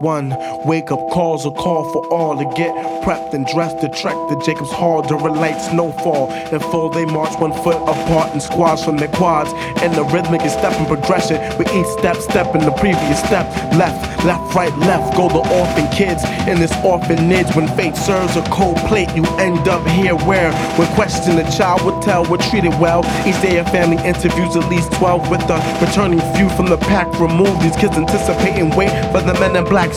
One wake up calls a call for all to get prepped and dressed to trek to Jacob's Hall during light snowfall. In full they march 1 foot apart and squads from their quads. And the rhythmic is step and progression with each step in the previous step. Left, right, left go the orphan kids in this orphanage. When fate serves a cold plate, you end up here where when questioned the child would tell we're treated well. Each day a family interviews at least 12 with a returning few from the pack. Remove these kids anticipating wait for the men in black